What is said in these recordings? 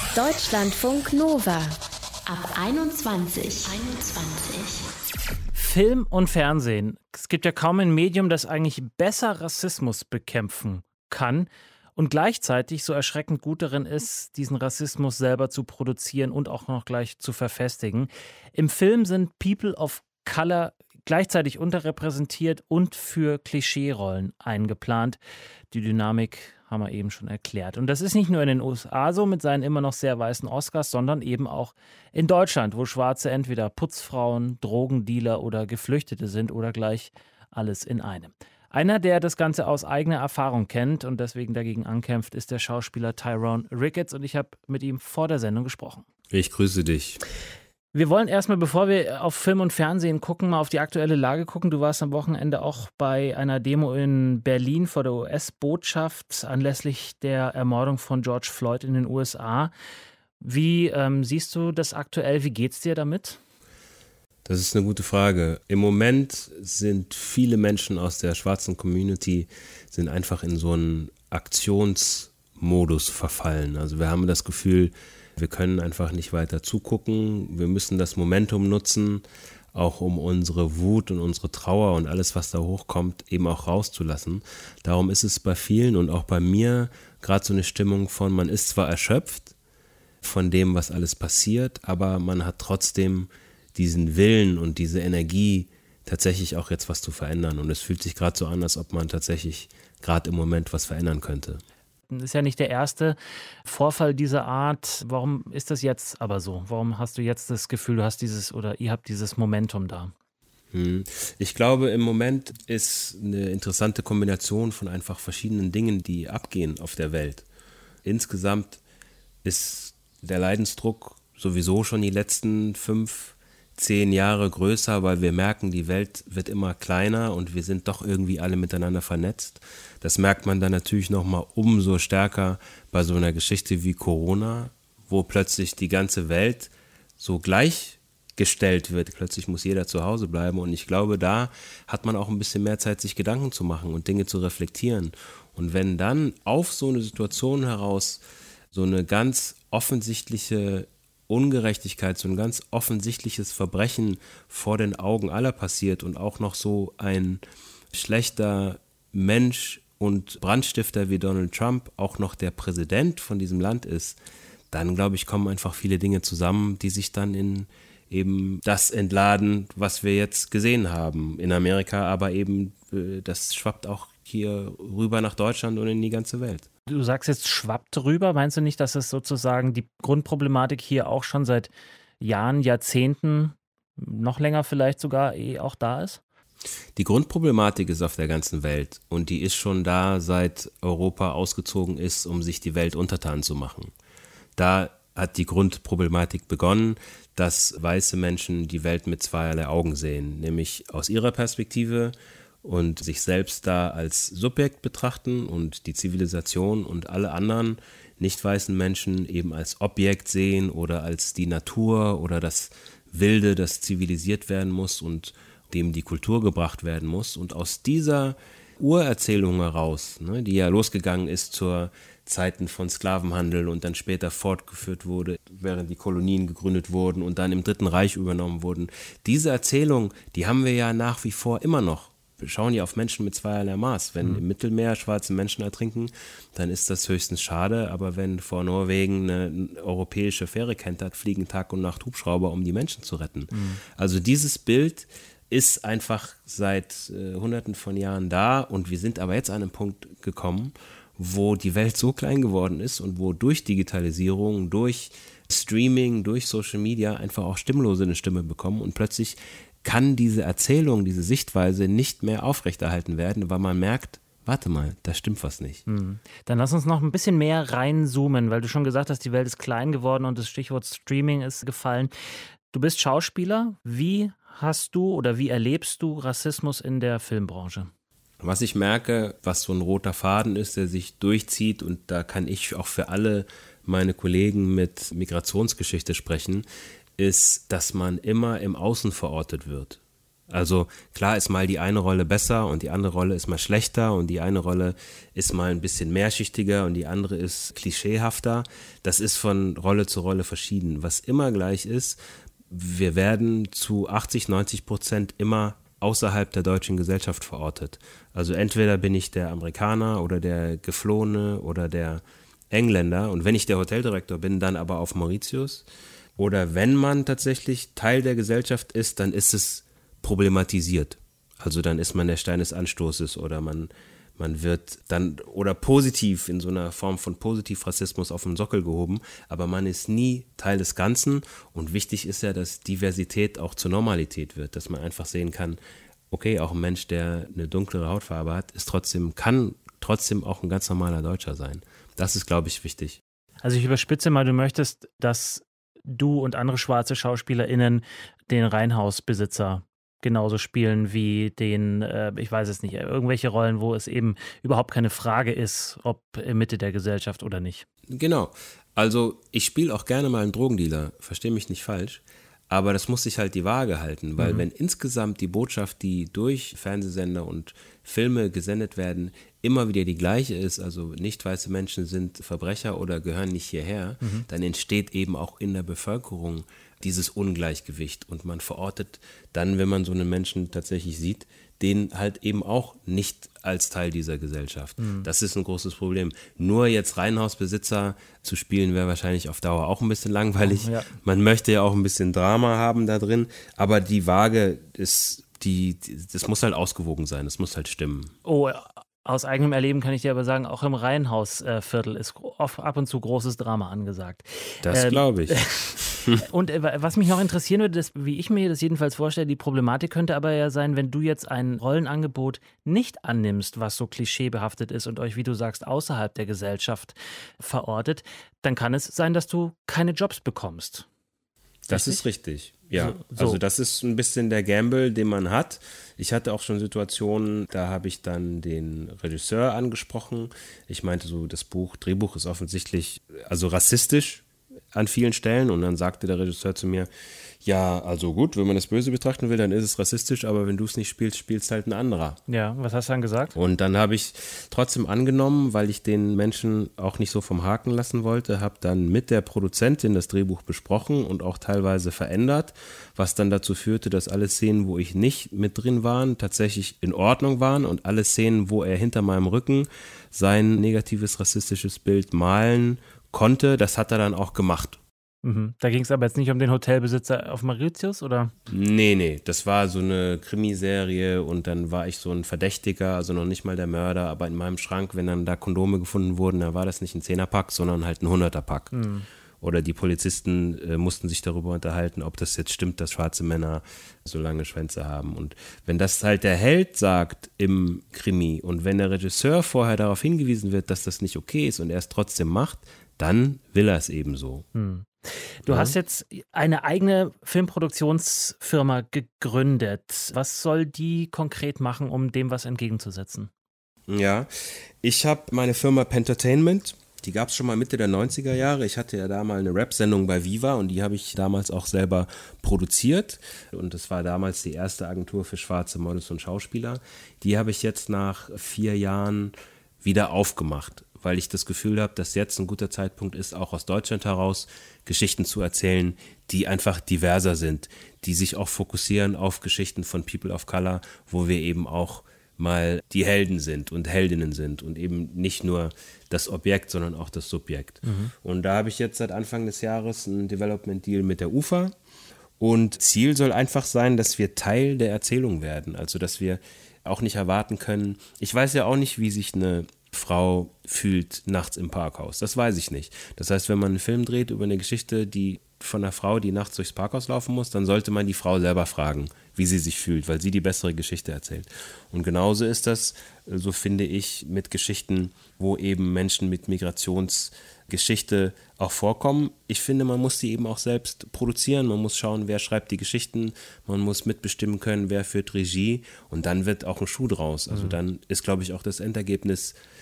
Deutschlandfunk Nova ab 21. Film und Fernsehen. Es gibt ja kaum ein Medium, das eigentlich besser Rassismus bekämpfen kann und gleichzeitig so erschreckend gut darin ist, diesen Rassismus selber zu produzieren und auch noch gleich zu verfestigen. Im Film sind People of Color gleichzeitig unterrepräsentiert und für Klischeerollen eingeplant. Die Dynamik haben wir eben schon erklärt. Und das ist nicht nur in den USA so mit seinen immer noch sehr weißen Oscars, sondern eben auch in Deutschland, wo Schwarze entweder Putzfrauen, Drogendealer oder Geflüchtete sind oder gleich alles in einem. Einer, der das Ganze aus eigener Erfahrung kennt und deswegen dagegen ankämpft, ist der Schauspieler Tyrone Ricketts und ich habe mit ihm vor der Sendung gesprochen. Ich grüße dich. Wir wollen erstmal, bevor wir auf Film und Fernsehen gucken, mal auf die aktuelle Lage gucken. Du warst am Wochenende auch bei einer Demo in Berlin vor der US-Botschaft anlässlich der Ermordung von George Floyd in den USA. Wie siehst du das aktuell? Wie geht's dir damit? Das ist eine gute Frage. Im Moment sind viele Menschen aus der schwarzen Community sind einfach in so einen Aktionsmodus verfallen. Also wir haben das Gefühl, wir können einfach nicht weiter zugucken. Wir müssen das Momentum nutzen, auch um unsere Wut und unsere Trauer und alles, was da hochkommt, eben auch rauszulassen. Darum ist es bei vielen und auch bei mir gerade so eine Stimmung von, man ist zwar erschöpft von dem, was alles passiert, aber man hat trotzdem diesen Willen und diese Energie, tatsächlich auch jetzt was zu verändern. Und es fühlt sich gerade so an, als ob man tatsächlich gerade im Moment was verändern könnte. Das ist ja nicht der erste Vorfall dieser Art. Warum ist das jetzt aber so? Warum hast du jetzt das Gefühl, du hast ihr habt dieses Momentum da? Ich glaube, im Moment ist eine interessante Kombination von einfach verschiedenen Dingen, die abgehen auf der Welt. Insgesamt ist der Leidensdruck sowieso schon die letzten 5-10 Jahre größer, weil wir merken, die Welt wird immer kleiner und wir sind doch irgendwie alle miteinander vernetzt. Das merkt man dann natürlich nochmal umso stärker bei so einer Geschichte wie Corona, wo plötzlich die ganze Welt so gleichgestellt wird. Plötzlich muss jeder zu Hause bleiben und ich glaube, da hat man auch ein bisschen mehr Zeit, sich Gedanken zu machen und Dinge zu reflektieren. Und wenn dann auf so eine Situation heraus so eine ganz offensichtliche Ungerechtigkeit, so ein ganz offensichtliches Verbrechen vor den Augen aller passiert und auch noch so ein schlechter Mensch und Brandstifter wie Donald Trump auch noch der Präsident von diesem Land ist, dann glaube ich, kommen einfach viele Dinge zusammen, die sich dann in eben das entladen, was wir jetzt gesehen haben in Amerika, aber eben das schwappt auch hier rüber nach Deutschland und in die ganze Welt. Du sagst jetzt schwappt rüber, meinst du nicht, dass es sozusagen die Grundproblematik hier auch schon seit Jahren, Jahrzehnten, noch länger vielleicht sogar auch da ist? Die Grundproblematik ist auf der ganzen Welt und die ist schon da, seit Europa ausgezogen ist, um sich die Welt untertan zu machen. Da hat die Grundproblematik begonnen, dass weiße Menschen die Welt mit zweierlei Augen sehen, nämlich aus ihrer Perspektive und sich selbst da als Subjekt betrachten und die Zivilisation und alle anderen nicht weißen Menschen eben als Objekt sehen oder als die Natur oder das Wilde, das zivilisiert werden muss und dem die Kultur gebracht werden muss. Und aus dieser Urerzählung heraus, die ja losgegangen ist zur Zeiten von Sklavenhandel und dann später fortgeführt wurde, während die Kolonien gegründet wurden und dann im Dritten Reich übernommen wurden. Diese Erzählung, die haben wir ja nach wie vor immer noch. Wir schauen ja auf Menschen mit zweierlei Maß. Wenn im Mittelmeer schwarze Menschen ertrinken, dann ist das höchstens schade. Aber wenn vor Norwegen eine europäische Fähre kentert, fliegen Tag und Nacht Hubschrauber, um die Menschen zu retten. Also dieses Bild ist einfach seit Hunderten von Jahren da und wir sind aber jetzt an einen Punkt gekommen, wo die Welt so klein geworden ist und wo durch Digitalisierung, durch Streaming, durch Social Media einfach auch Stimmlose eine Stimme bekommen und plötzlich kann diese Erzählung, diese Sichtweise nicht mehr aufrechterhalten werden, weil man merkt, warte mal, da stimmt was nicht. Dann lass uns noch ein bisschen mehr reinzoomen, weil du schon gesagt hast, die Welt ist klein geworden und das Stichwort Streaming ist gefallen. Du bist Schauspieler. Wie hast du oder wie erlebst du Rassismus in der Filmbranche? Was ich merke, was so ein roter Faden ist, der sich durchzieht und da kann ich auch für alle meine Kollegen mit Migrationsgeschichte sprechen, ist, dass man immer im Außen verortet wird. Also klar ist mal die eine Rolle besser und die andere Rolle ist mal schlechter und die eine Rolle ist mal ein bisschen mehrschichtiger und die andere ist klischeehafter. Das ist von Rolle zu Rolle verschieden. Was immer gleich ist, wir werden zu 80-90% immer außerhalb der deutschen Gesellschaft verortet. Also entweder bin ich der Amerikaner oder der Geflohene oder der Engländer und wenn ich der Hoteldirektor bin, dann aber auf Mauritius. Oder wenn man tatsächlich Teil der Gesellschaft ist, dann ist es problematisiert. Also dann ist man der Stein des Anstoßes oder man wird dann oder positiv in so einer Form von Positivrassismus auf den Sockel gehoben, aber man ist nie Teil des Ganzen und wichtig ist ja, dass Diversität auch zur Normalität wird, dass man einfach sehen kann, okay, auch ein Mensch, der eine dunklere Hautfarbe hat, kann trotzdem auch ein ganz normaler Deutscher sein. Das ist, glaube ich, wichtig. Also ich überspitze mal, du möchtest, dass du und andere schwarze SchauspielerInnen den Reihenhausbesitzer genauso spielen wie den, ich weiß es nicht, irgendwelche Rollen, wo es eben überhaupt keine Frage ist, ob in Mitte der Gesellschaft oder nicht. Genau. Also ich spiele auch gerne mal einen Drogendealer, verstehe mich nicht falsch, aber das muss sich halt die Waage halten, weil wenn insgesamt die Botschaft, die durch Fernsehsender und Filme gesendet werden, immer wieder die gleiche ist, also nicht weiße Menschen sind Verbrecher oder gehören nicht hierher, dann entsteht eben auch in der Bevölkerung dieses Ungleichgewicht und man verortet dann, wenn man so einen Menschen tatsächlich sieht, den halt eben auch nicht als Teil dieser Gesellschaft. Das ist ein großes Problem. Nur jetzt Reihenhausbesitzer zu spielen, wäre wahrscheinlich auf Dauer auch ein bisschen langweilig. Ja. Man möchte ja auch ein bisschen Drama haben da drin, aber die Waage ist, das muss halt ausgewogen sein, das muss halt stimmen. Oh, aus eigenem Erleben kann ich dir aber sagen, auch im Reihenhausviertel ist ab und zu großes Drama angesagt. Das glaube ich. Und was mich noch interessieren würde, wie ich mir das jedenfalls vorstelle, die Problematik könnte aber ja sein, wenn du jetzt ein Rollenangebot nicht annimmst, was so klischeebehaftet ist und euch, wie du sagst, außerhalb der Gesellschaft verortet, dann kann es sein, dass du keine Jobs bekommst. Das ist richtig, ja. So. Also das ist ein bisschen der Gamble, den man hat. Ich hatte auch schon Situationen, da habe ich dann den Regisseur angesprochen. Ich meinte so, das Drehbuch ist offensichtlich also rassistisch an vielen Stellen und dann sagte der Regisseur zu mir, ja, also gut, wenn man das Böse betrachten will, dann ist es rassistisch, aber wenn du es nicht spielst, spielst halt ein anderer. Ja, was hast du dann gesagt? Und dann habe ich trotzdem angenommen, weil ich den Menschen auch nicht so vom Haken lassen wollte, habe dann mit der Produzentin das Drehbuch besprochen und auch teilweise verändert, was dann dazu führte, dass alle Szenen, wo ich nicht mit drin war, tatsächlich in Ordnung waren und alle Szenen, wo er hinter meinem Rücken sein negatives rassistisches Bild malen konnte, das hat er dann auch gemacht. Da ging es aber jetzt nicht um den Hotelbesitzer auf Mauritius, oder? Nee, das war so eine Krimiserie und dann war ich so ein Verdächtiger, also noch nicht mal der Mörder, aber in meinem Schrank, wenn dann da Kondome gefunden wurden, dann war das nicht ein 10er-Pack, sondern halt ein 100er-Pack. Oder die Polizisten mussten sich darüber unterhalten, ob das jetzt stimmt, dass schwarze Männer so lange Schwänze haben. Und wenn das halt der Held sagt im Krimi und wenn der Regisseur vorher darauf hingewiesen wird, dass das nicht okay ist und er es trotzdem macht, dann will er es eben so. Du hast jetzt eine eigene Filmproduktionsfirma gegründet. Was soll die konkret machen, um dem was entgegenzusetzen? Ja, ich habe meine Firma Pentertainment. Die gab es schon mal Mitte der 90er Jahre. Ich hatte ja da mal eine Rap-Sendung bei Viva und die habe ich damals auch selber produziert. Und das war damals die erste Agentur für schwarze Models und Schauspieler. Die habe ich jetzt nach 4 Jahren wieder aufgemacht, weil ich das Gefühl habe, dass jetzt ein guter Zeitpunkt ist, auch aus Deutschland heraus Geschichten zu erzählen, die einfach diverser sind, die sich auch fokussieren auf Geschichten von People of Color, wo wir eben auch mal die Helden sind und Heldinnen sind und eben nicht nur das Objekt, sondern auch das Subjekt. Und da habe ich jetzt seit Anfang des Jahres einen Development-Deal mit der UFA und Ziel soll einfach sein, dass wir Teil der Erzählung werden, also dass wir auch nicht erwarten können, ich weiß ja auch nicht, wie sich eine Frau fühlt nachts im Parkhaus. Das weiß ich nicht. Das heißt, wenn man einen Film dreht über eine Geschichte, die von einer Frau, die nachts durchs Parkhaus laufen muss, dann sollte man die Frau selber fragen, wie sie sich fühlt, weil sie die bessere Geschichte erzählt. Und genauso ist das, so finde ich, mit Geschichten, wo eben Menschen mit Migrationsgeschichte auch vorkommen. Ich finde, man muss die eben auch selbst produzieren. Man muss schauen, wer schreibt die Geschichten. Man muss mitbestimmen können, wer führt Regie. Und dann wird auch ein Schuh draus. Also dann ist, glaube ich, auch das Endergebnis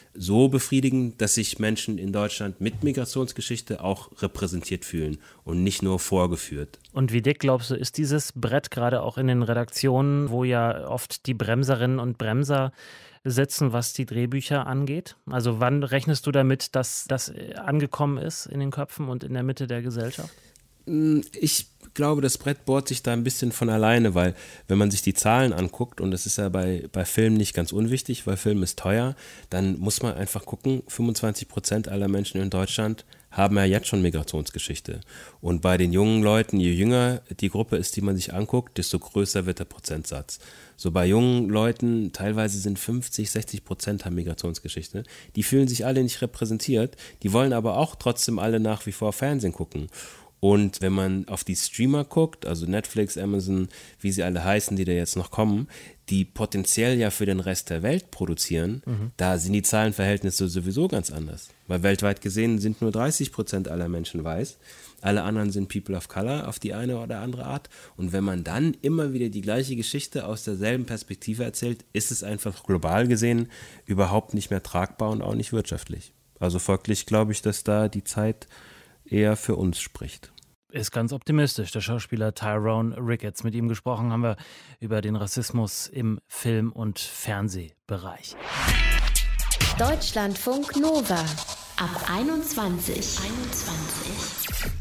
so befriedigend, dass sich Menschen in Deutschland mit Migrationsgeschichte auch repräsentiert fühlen und nicht nur vorgeführt. Und wie dick, glaubst du, ist dieses Brett gerade auch in den Redaktionen, wo ja oft die Bremserinnen und Bremser sitzen, was die Drehbücher angeht? Also wann rechnest du damit, dass das angekommen ist in den Köpfen und in der Mitte der Gesellschaft? Ich glaube, das Brett bohrt sich da ein bisschen von alleine, weil wenn man sich die Zahlen anguckt, und das ist ja bei Filmen nicht ganz unwichtig, weil Film ist teuer, dann muss man einfach gucken, 25% aller Menschen in Deutschland haben ja jetzt schon Migrationsgeschichte. Und bei den jungen Leuten, je jünger die Gruppe ist, die man sich anguckt, desto größer wird der Prozentsatz. So bei jungen Leuten, teilweise sind 50-60% haben Migrationsgeschichte, die fühlen sich alle nicht repräsentiert, die wollen aber auch trotzdem alle nach wie vor Fernsehen gucken. Und wenn man auf die Streamer guckt, also Netflix, Amazon, wie sie alle heißen, die da jetzt noch kommen, die potenziell ja für den Rest der Welt produzieren, da sind die Zahlenverhältnisse sowieso ganz anders. Weil weltweit gesehen sind nur 30% aller Menschen weiß, alle anderen sind People of Color auf die eine oder andere Art. Und wenn man dann immer wieder die gleiche Geschichte aus derselben Perspektive erzählt, ist es einfach global gesehen überhaupt nicht mehr tragbar und auch nicht wirtschaftlich. Also folglich glaube ich, dass da die Zeit eher für uns spricht. Ist ganz optimistisch, der Schauspieler Tyrone Ricketts. Mit ihm gesprochen haben wir über den Rassismus im Film- und Fernsehbereich. Deutschlandfunk Nova ab 21.